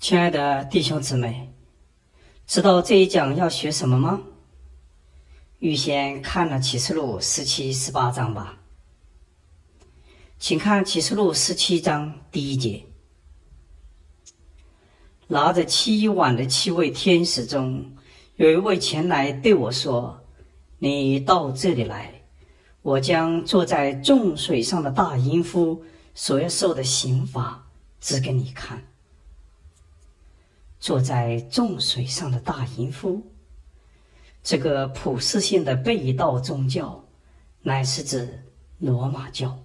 亲爱的弟兄姊妹，知道这一讲要学什么吗？预先看了启示录17、18章吧。请看启示录17章第1节。拿着7碗的7位天使中，有一位前来对我说：你到这里来，我将坐在众水上的大淫妇所要受的刑罚指给你看。坐在众水上的大淫妇，这个普世性的背道宗教乃是指罗马教。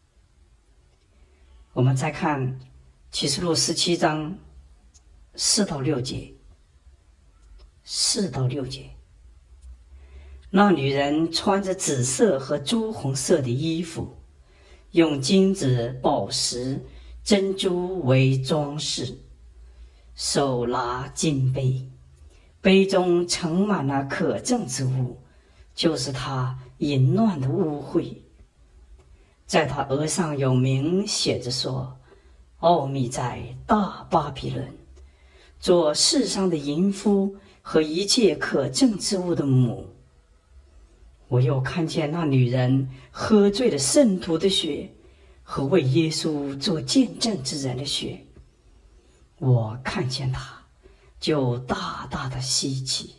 我们再看启示录17章4到6节。4到6节，那女人穿着紫色和朱红色的衣服，用金子、宝石、珍珠为装饰，手拿金杯，杯中盛满了可憎之物，就是她淫乱的污秽。在她额上有名写着说：奥秘在大巴比伦，做世上的淫妇和一切可憎之物的母。我又看见那女人喝醉了圣徒的血和为耶稣做见证之人的血。我看见她，就大大的稀奇。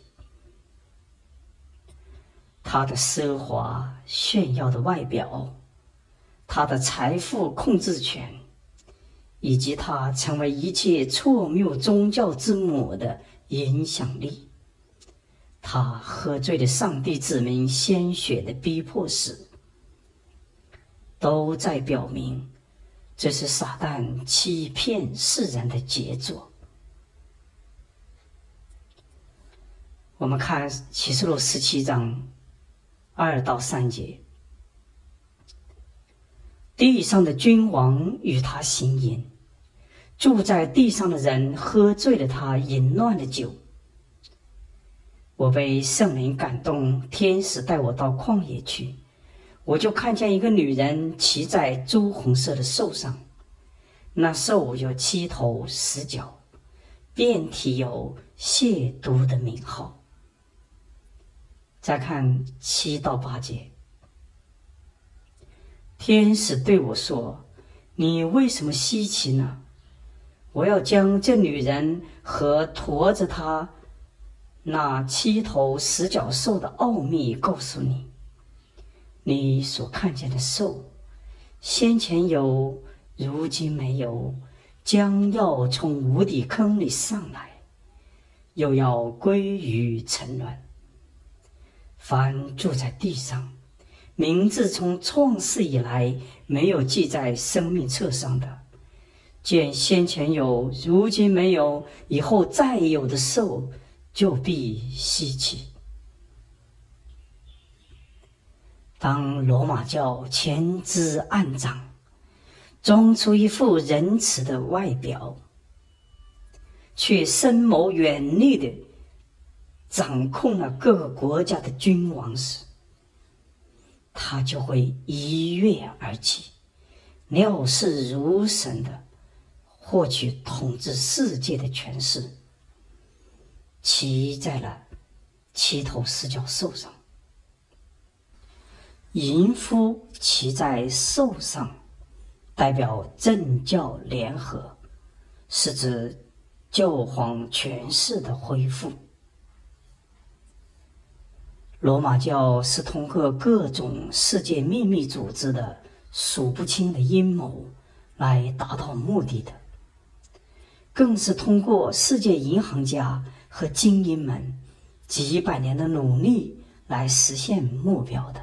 她的奢华炫耀的外表，她的财富控制权，以及她成为一切错谬宗教之母的影响力，她喝醉了上帝子民鲜血的逼迫史，都在表明这是撒旦欺骗世人的杰作。我们看启示录17章2到3节。地上的君王与他行淫，住在地上的人喝醉了他淫乱的酒。我被圣灵感动，天使带我到旷野去，我就看见一个女人骑在朱红色的兽上，那兽有7头10脚，遍体有亵渎的名号。再看7到8节。天使对我说：你为什么稀奇呢？我要将这女人和驮着她那7头10脚兽的奥秘告诉你。你所看见的兽，先前有，如今没有，将要从无底坑里上来，又要归于沉沦。凡住在地上，名字从创世以来没有记在生命册上的，见先前有，如今没有，以后再有的兽，就必稀奇。当罗马教前知暗长，装出一副仁慈的外表，却深谋远虑的掌控了各个国家的君王时，他就会一跃而起，料事如神的获取统治世界的权势，骑在了7头10脚兽上。淫妇骑在兽上，代表政教联合，是指教皇权势的恢复。罗马教是通过各种世界秘密组织的数不清的阴谋来达到目的的，更是通过世界银行家和精英们几百年的努力来实现目标的。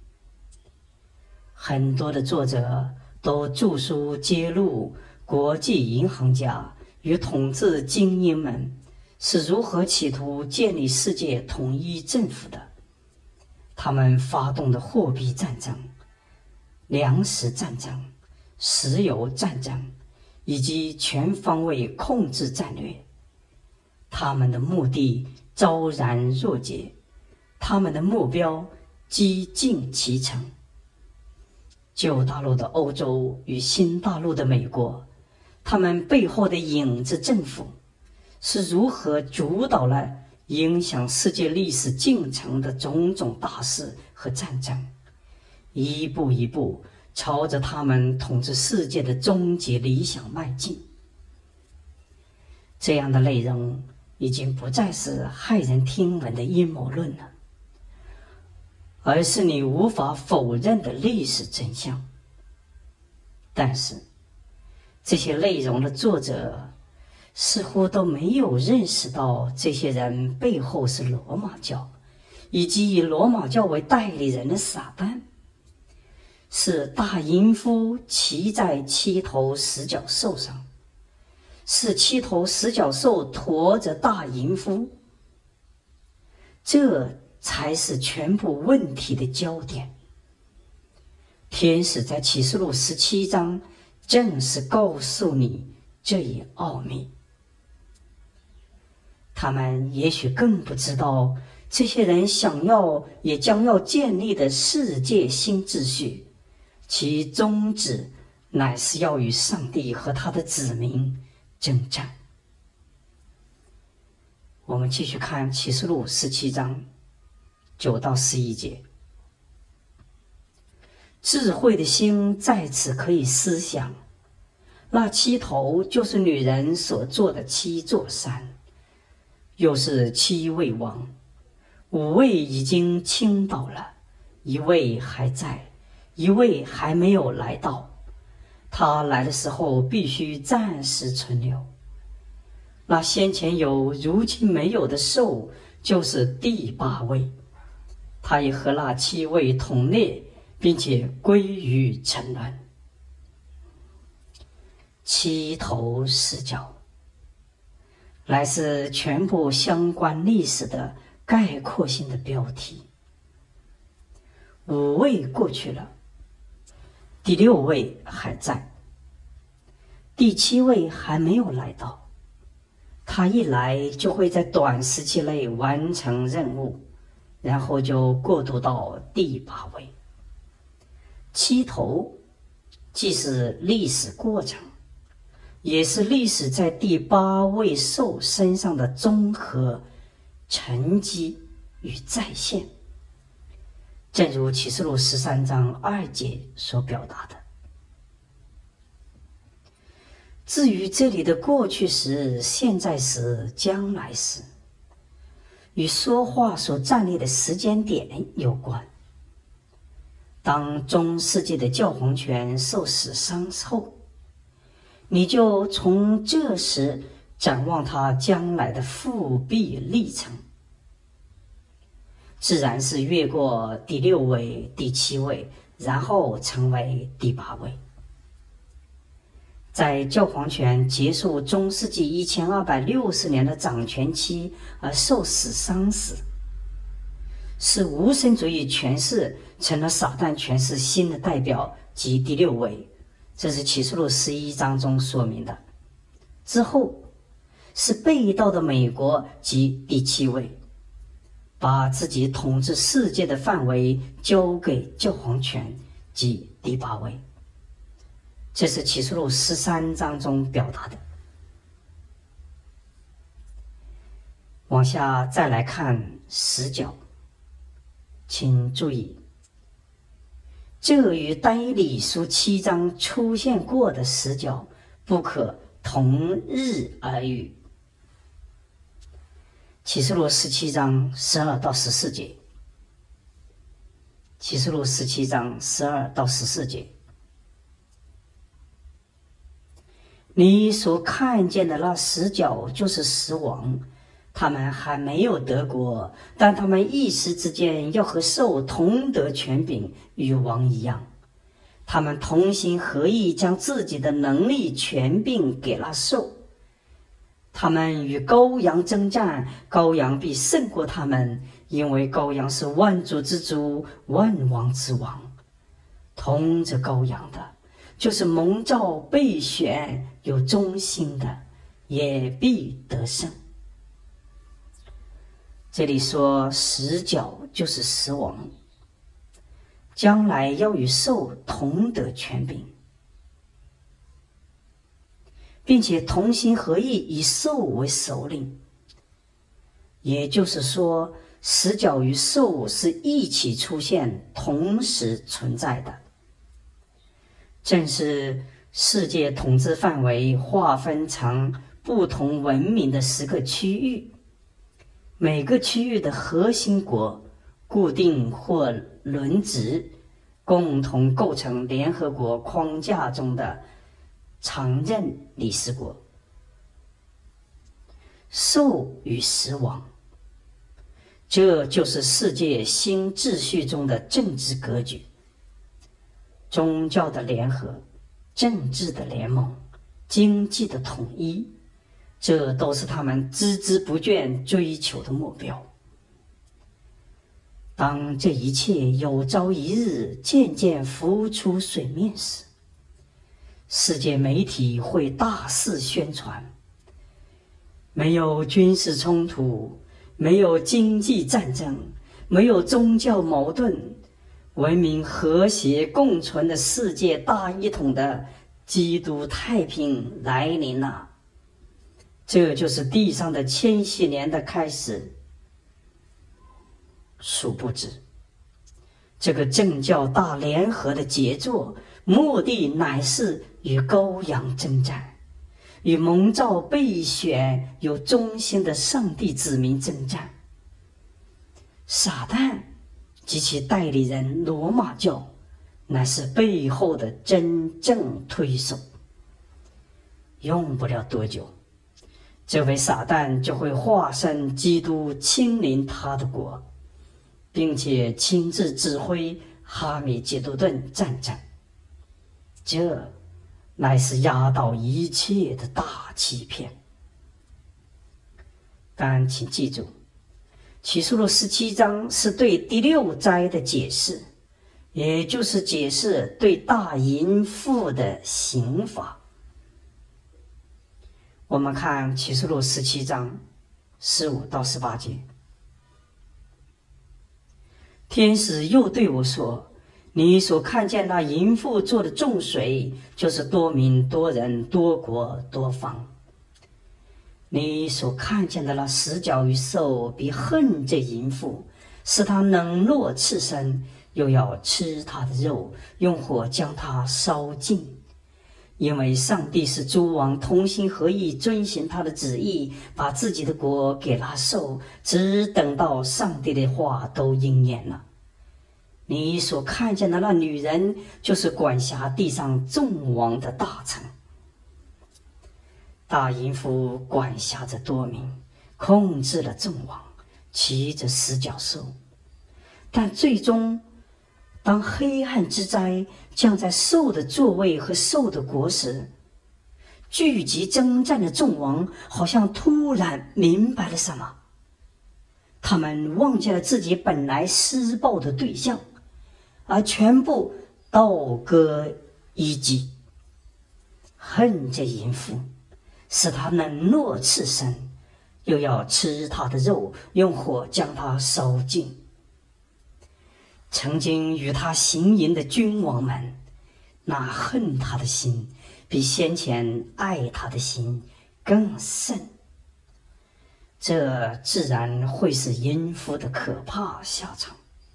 很多的作者都著书揭露国际银行家与统治精英们是如何企图建立世界统一政府的。他们发动的货币战争、粮食战争、石油战争以及全方位控制战略，他们的目的昭然若揭，他们的目标几近其成。旧大陆的欧洲与新大陆的美国，他们背后的影子政府是如何主导了影响世界历史进程的种种大事和战争，一步一步朝着他们统治世界的终极理想迈进。这样的内容已经不再是骇人听闻的阴谋论了，而是你无法否认的历史真相。但是这些内容的作者似乎都没有认识到，这些人背后是罗马教，以及以罗马教为代理人的撒旦，是大淫妇骑在七头十角兽上，是七头十角兽驮着大淫妇，这才是全部问题的焦点。天使在启示录17章正是告诉你这一奥秘。他们也许更不知道，这些人想要也将要建立的世界新秩序，其宗旨乃是要与上帝和他的子民征战。我们继续看启示录17章9到11节。智慧的心在此可以思想，那七头就是女人所做的七座山，又是七位王，5位已经倾倒了，1位还在，1位还没有来到，他来的时候必须暂时存留。那先前有如今没有的兽就是第8位，他也和那7位同列，并且归于沉沦。七头十角乃是全部相关历史的概括性的标题。5位过去了，第6位还在，第7位还没有来到，他一来就会在短时期内完成任务，然后就过渡到第8位。七头既是历史过程，也是历史在第8位兽身上的综合沉积与再现，正如启示录13章2节所表达的。至于这里的过去时、现在时、将来时，与说话所站立的时间点有关。当中世纪的教皇权受死伤后，你就从这时展望他将来的复辟历程，自然是越过第6位、第7位，然后成为第8位。在教皇权结束中世纪1260年的掌权期而受死伤时，是无神主义权势成了撒旦权势新的代表及第6位，这是启示录11章中说明的。之后是被盗的美国及第7位，把自己统治世界的范围交给教皇权及第8位，这是启示录13章中表达的。往下再来看十角，请注意，这与但以理书7章出现过的十角不可同日而语。启示录17章12到14节，启示录17章12到14节，你所看见的那十角就是十王，他们还没有得国，但他们一时之间要和兽同得权柄，与王一样。他们同心合意，将自己的能力权柄给了兽。他们与羔羊征战，羔羊必胜过他们，因为羔羊是万主之主，万王之王。同着羔羊的，就是蒙召备选有忠心的，也必得胜。这里说十角就是十王，将来要与兽同得权柄， 并且同心合意，以兽为首领。也就是说，十角与兽是一起出现，同时存在的。正是世界统治范围划分成不同文明的10个区域，每个区域的核心国固定或轮值，共同构成联合国框架中的常任理事国。兽与食王，这就是世界新秩序中的政治格局。宗教的联合，政治的联盟，经济的统一，这都是他们孜孜不倦追求的目标。当这一切有朝一日渐渐浮出水面时，世界媒体会大肆宣传，没有军事冲突，没有经济战争，没有宗教矛盾，文明和谐共存的世界大一统的基督太平来临了。这就是地上的千禧年的开始。殊不知，这个政教大联合的杰作，目的乃是与羔羊征战，与蒙召备选有忠心的上帝子民征战。撒旦及其代理人罗马教，乃是背后的真正推手。用不了多久，这位撒旦就会化身基督亲临他的国，并且亲自指挥哈米吉多顿战争。这乃是压倒一切的大欺骗。但请记住，启示录17章是对第6灾的解释，也就是解释对大淫妇的刑罚。我们看启示录17章15到18节。天使又对我说，你所看见那淫妇做的众水，就是多民多人多国多方。你所看见的那10角与兽必恨这淫妇，使他冷落赤身，又要吃他的肉，用火将他烧尽。因为上帝是诸王同心合意遵行他的旨意，把自己的国给那兽，只等到上帝的话都应验了。你所看见的那女人，就是管辖地上众王的大臣。大淫妇管辖着多民，控制了众王，骑着10角兽。但最终，当黑暗之灾降在兽的座位和兽的国时，聚集征战的众王好像突然明白了什么，他们忘记了自己本来施暴的对象，而全部倒戈一击，恨这淫妇，使他冷落赤身，又要吃他的肉，用火将他烧尽。曾经与他行淫的君王们，那恨他的心比先前爱他的心更甚。这自然会是淫妇的可怕下场。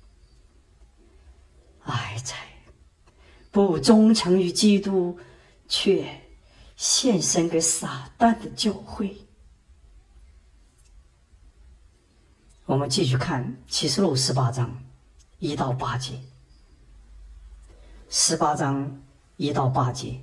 哀哉，不忠诚于基督，却献身给撒旦的教会。我们继续看启示录18章1到8节。18章1到8节。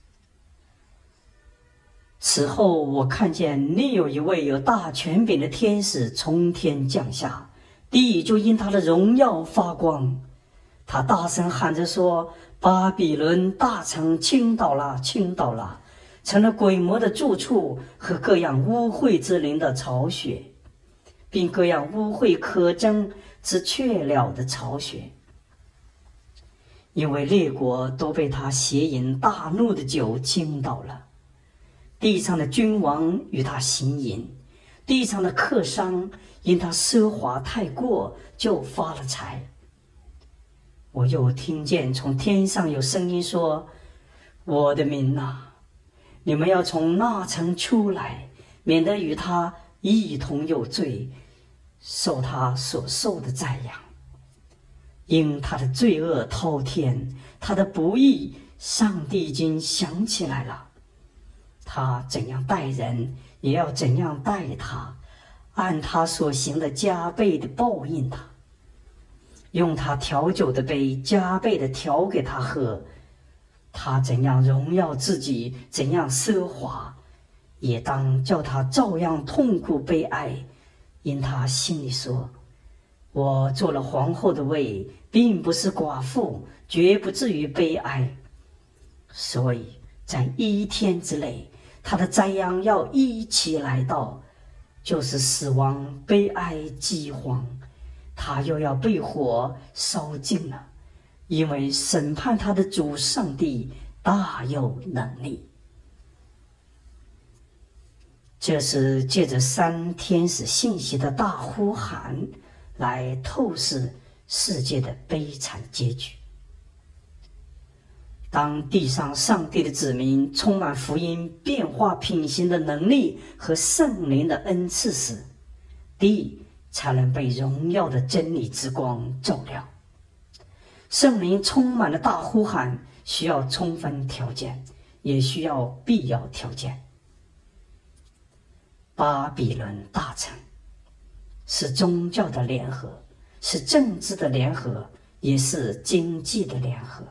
此后我看见另有一位有大权柄的天使从天降下，地就因他的荣耀发光。他大声喊着说，巴比伦大城倾倒了，倾倒了，成了鬼魔的住处和各样污秽之灵的巢穴，并各样污秽可憎之雀鸟的巢穴。因为列国都被他邪淫大怒的酒倾倒了，地上的君王与他行淫，地上的客商因他奢华太过就发了财。我又听见从天上有声音说，我的民啊， 你们要从那城出来，免得与他一同有罪，受他所受的宰养。因他的罪恶滔天，他的不义，上帝已经想起来了。他怎样待人，也要怎样待他，按他所行的加倍的报应他。用他调酒的杯加倍的调给他喝，他怎样荣耀自己，怎样奢华，也当叫他照样痛苦悲哀。因他心里说，我做了皇后的位，并不是寡妇，绝不至于悲哀。所以在一天之内，他的灾殃要一起来到，就是死亡、悲哀、饥荒，他又要被火烧尽了，因为审判他的主上帝大有能力。这是借着3天使信息的大呼喊来透视世界的悲惨结局。当地上上帝的子民充满福音变化品行的能力和圣灵的恩赐时，地才能被荣耀的真理之光照亮。圣灵充满了大呼喊，需要充分条件，也需要必要条件。巴比伦大城是宗教的联合，是政治的联合，也是经济的联合。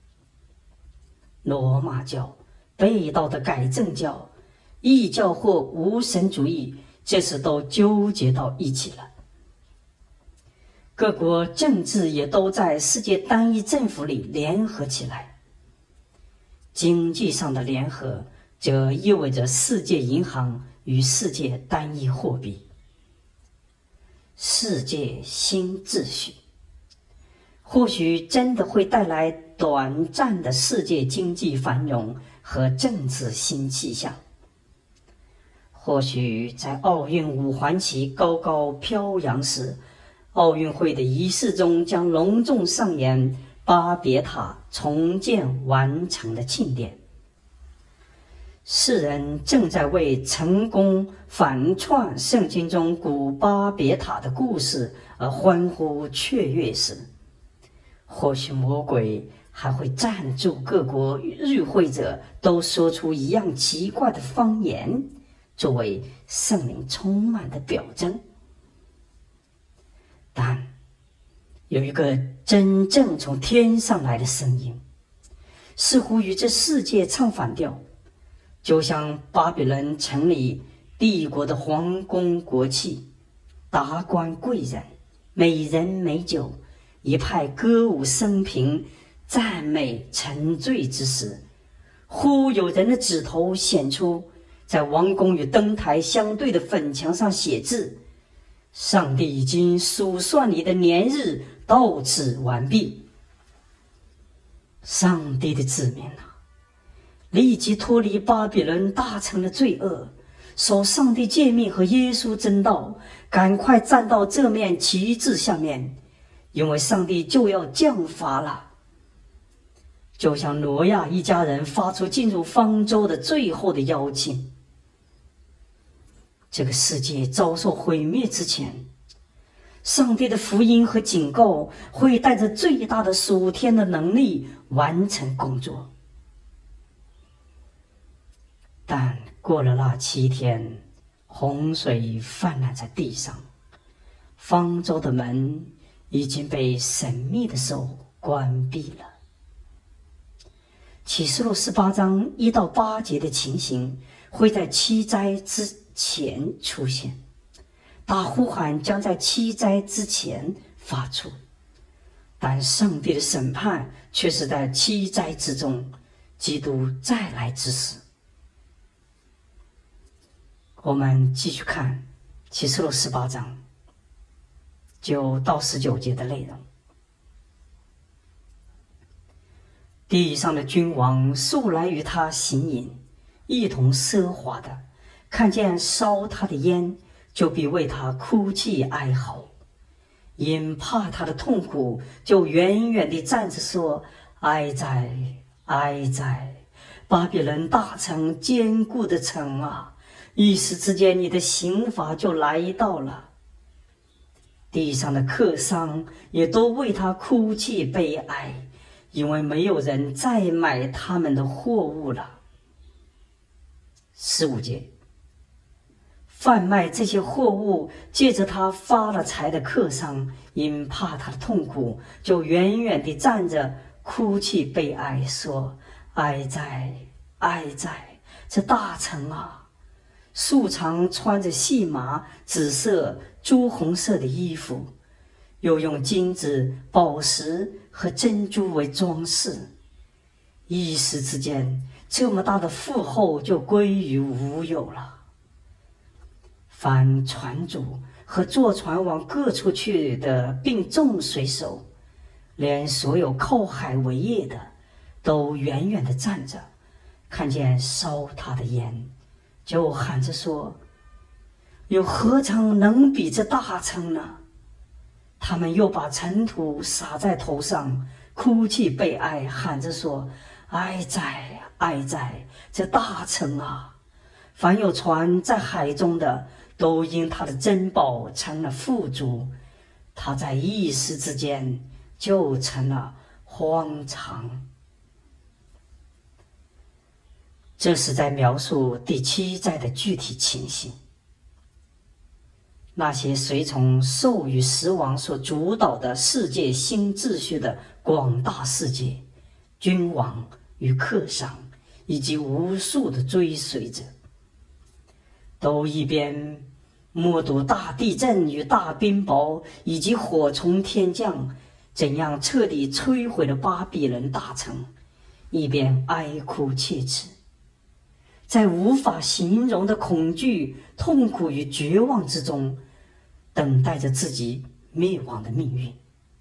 罗马教、被道的改正教、异教或无神主义，这次都纠结到一起了。各国政治也都在世界单一政府里联合起来。经济上的联合则意味着世界银行与世界单一货币。世界新秩序或许真的会带来短暂的世界经济繁荣和政治新气象。或许在奥运5环旗高高飘扬时，奥运会的仪式中将隆重上演巴别塔重建完成的庆典。世人正在为成功反串圣经中古巴别塔的故事而欢呼雀跃时，或许魔鬼还会赞助各国与会者都说出一样奇怪的方言，作为圣灵充满的表征。但有一个真正从天上来的声音，似乎与这世界唱反调，就像巴比伦城里帝国的皇宫国戚、达官贵人、美人美酒一派歌舞升平，赞美沉醉之时，忽有人的指头显出，在王宫与灯台相对的粉墙上写字：上帝已经数算你的年日，到此完毕。上帝的子民啊，立即脱离巴比伦大城的罪恶，守上帝诫命和耶稣真道，赶快站到这面旗帜下面，因为上帝就要降罚了。就像挪亚一家人发出进入方舟的最后的邀请。这个世界遭受毁灭之前，上帝的福音和警告会带着最大的属天的能力完成工作。但过了那7天，洪水泛滥在地上，方舟的门已经被神秘的手关闭了。启示录18章1到8节的情形会在7灾之前出现，大呼喊将在7灾之前发出，但上帝的审判却是在7灾之中，基督再来之时。我们继续看启示录18章9到19节的内容。地上的君王素来与他行淫，一同奢华的，看见烧他的烟，就必为他哭泣哀嚎，因怕他的痛苦，就远远地站着说：哀哉，哀哉！ 巴比伦大城，坚固的城啊，一时之间你的刑罚就来到了。地上的客商也都为他哭泣悲哀，因为没有人再买他们的货物了。15节，贩卖这些货物借着他发了财的客商，因怕他的痛苦，就远远地站着哭泣悲哀，说：哀哉哀哉，这大城啊！素常穿着细麻、紫色、朱红色的衣服，又用金子、宝石和珍珠为装饰，一时之间，这么大的富厚就归于无有了。凡船主和坐船往各处去的，并众水手，连所有靠海为业的，都远远地站着，看见烧他的烟，就喊着说：有何城能比这大城呢？他们又把尘土撒在头上，哭泣悲哀，喊着说：哀哉哀哉，这大城啊！凡有船在海中的，都因他的珍宝成了富足，他在一时之间就成了荒场。这是在描述第7灾的具体情形。那些随从兽与食王所主导的世界新秩序的广大世界，君王与客商，以及无数的追随者，都一边目睹大地震与大冰雹以及火从天降怎样彻底摧毁了巴比伦大城，一边哀哭切齿，在无法形容的恐惧、痛苦与绝望之中，等待着自己灭亡的命运。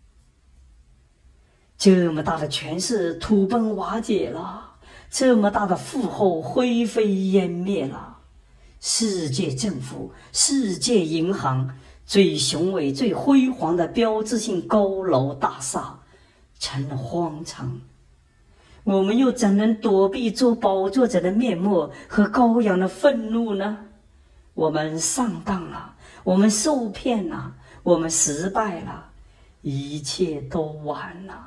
这么大的权势土崩瓦解了，这么大的富厚灰飞烟灭了，世界政府、世界银行，最雄伟、最辉煌的标志性高楼大厦成了荒场。我们又怎能躲避做宝座者的面目和羔羊的愤怒呢？我们上当了，我们受骗了，我们失败了，一切都完了。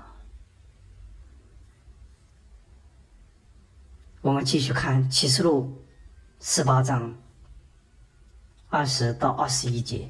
我们继续看启示录18章20到21节。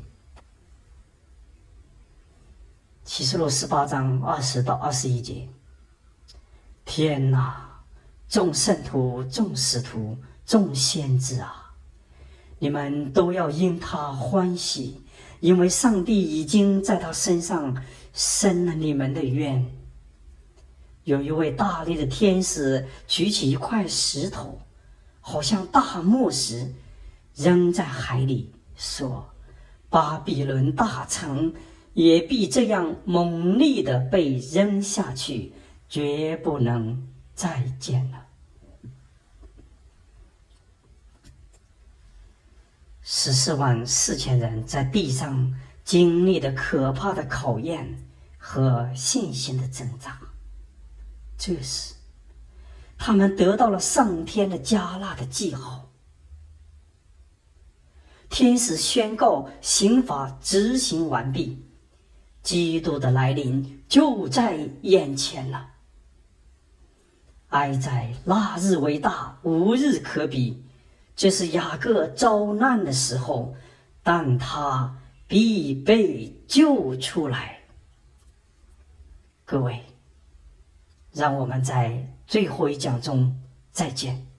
启示录18章20到21节。天哪，众圣徒、众使徒、众先知啊，你们都要因他欢喜，因为上帝已经在他身上伸了你们的冤。有一位大力的天使举起一块石头，好像大磨石，扔在海里，说：巴比伦大城也必这样猛烈地被扔下去，绝不能再见了。144000人在地上经历了可怕的考验和信心的挣扎。这时，他们得到了上天的加纳的记号。天使宣告刑罚执行完毕，基督的来临就在眼前了。哀哉，那日为大，无日可比。这是雅各遭难的时候，但他必被救出来。各位，让我们在最后一讲中再见。